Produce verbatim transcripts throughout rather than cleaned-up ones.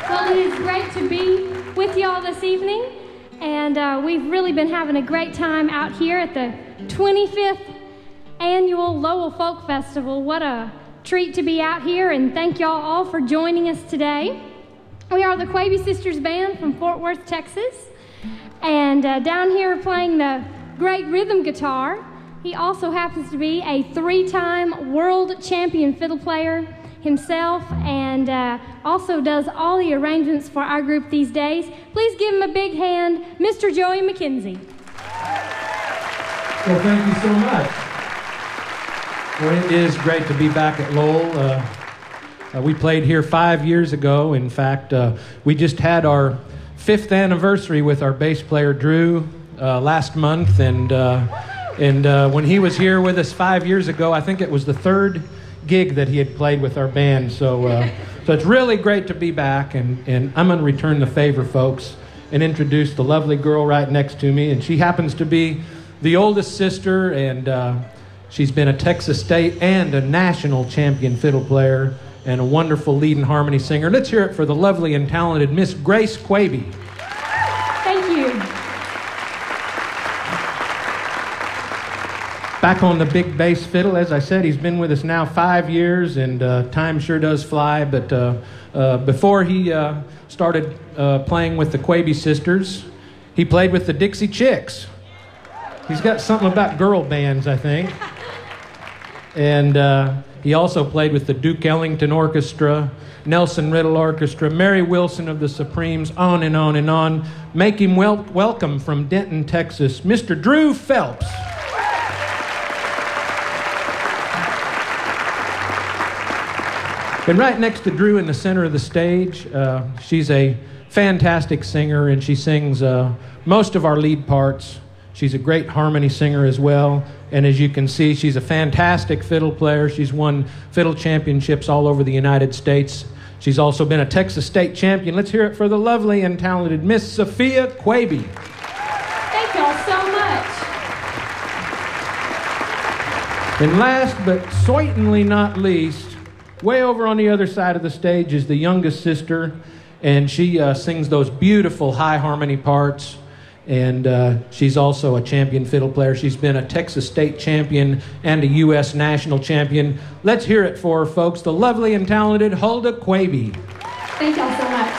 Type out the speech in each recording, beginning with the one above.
Well, it is great to be with y'all this evening, and uh, we've really been having a great time out here at the twenty-fifth Annual Lowell Folk Festival. What a treat to be out here, and thank y'all all for joining us today. We are the Quaby Sisters Band from Fort Worth, Texas, and uh, down here playing the great rhythm guitar. He also happens to be a three-time world champion fiddle player himself, and uh, also does all the arrangements for our group these days. Please give him a big hand, Mister Joey McKenzie. Well, thank you so much. Well, it is great to be back at Lowell. Uh, uh, we played here five years ago. In fact, uh, we just had our fifth anniversary with our bass player, Drew, uh, last month, and uh, and uh, when he was here with us five years ago, I think it was the third gig that he had played with our band. So uh, so it's really great to be back, and, and I'm going to return the favor, folks, and introduce the lovely girl right next to me. And she happens to be the oldest sister, and uh, she's been a Texas State and a national champion fiddle player and a wonderful lead and harmony singer. Let's hear it for the lovely and talented Miss Grace Quaby. Thank you. Back on the big bass fiddle, as I said, he's been with us now five years, and uh, time sure does fly. But uh, uh, before he uh, started uh, playing with the Quaby Sisters, he played with the Dixie Chicks. He's got something about girl bands, I think. And uh, he also played with the Duke Ellington Orchestra, Nelson Riddle Orchestra, Mary Wilson of the Supremes, on and on and on. Make him wel- welcome from Denton, Texas, Mister Drew Phelps. And right next to Drew in the center of the stage, uh, she's a fantastic singer, and she sings uh, most of our lead parts. She's a great harmony singer as well, and as you can see, she's a fantastic fiddle player. She's won fiddle championships all over the United States. She's also been a Texas State champion. Let's hear it for the lovely and talented Miss Sophia Quaby. Thank y'all so much. And last but certainly not least, way over on the other side of the stage is the youngest sister, and she uh, sings those beautiful high harmony parts, and uh, she's also a champion fiddle player. She's been a Texas State champion and a U S national champion. Let's hear it for her, folks, the lovely and talented Hulda Quaby. Thank y'all so much.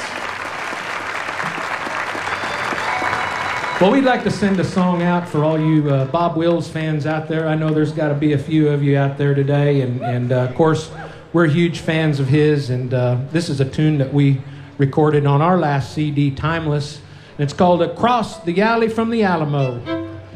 Well, we'd like to send a song out for all you uh, Bob Wills fans out there. I know there's got to be a few of you out there today, and, and uh, of course, we're huge fans of his, and uh, this is a tune that we recorded on our last C D, Timeless, and it's called Across the Alley from the Alamo.